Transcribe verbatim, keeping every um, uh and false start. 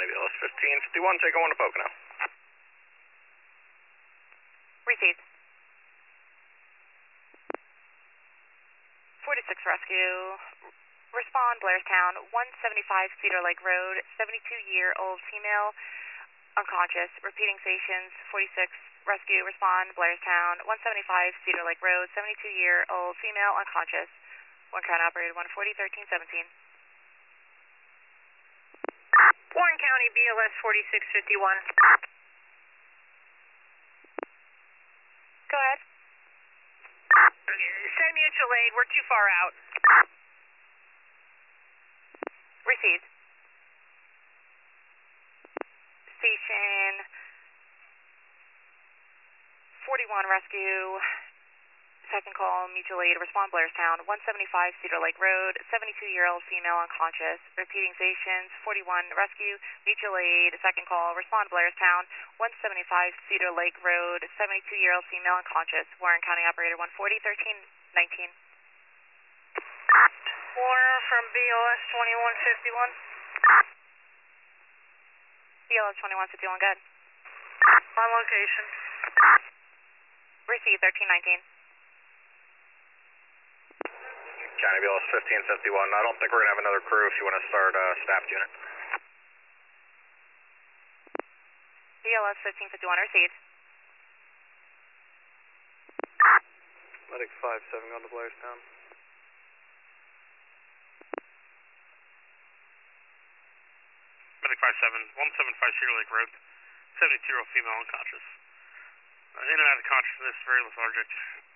Johnny B L S fifteen fifty-one, take one to Pocono. Received. forty-six Rescue. Respond, Blairstown, one seventy-five Cedar Lake Road, seventy-two-year-old female, unconscious. Repeating stations, forty-six Rescue, respond, Blairstown, one seventy-five Cedar Lake Road, seventy-two-year-old female, unconscious. Warren County operated one forty, thirteen seventeen. Warren County B L S forty-six fifty-one. Go ahead. Send mutual aid, we're too far out. Received. Station forty-one Rescue. Second call, mutual aid, respond Blairstown, one seventy-five Cedar Lake Road, seventy-two-year-old female unconscious. Repeating stations, forty-one Rescue, mutual aid, second call, respond Blairstown, one seventy-five Cedar Lake Road, seventy-two-year-old female unconscious. Warren County operator one forty, thirteen nineteen. Warren from B L S twenty-one fifty-one. B L S twenty-one fifty-one, good. On location. Receive thirteen nineteen. Johnny B L S fifteen fifty-one, I don't think we're going to have another crew if you want to start a uh, staffed unit. B L S fifteen fifty-one, received. Medic five seven on to Blairstown. Medic five seven, one seventy-five Cedar Lake Road, seventy-two-year-old female unconscious. Uh, in and out of consciousness, very lethargic.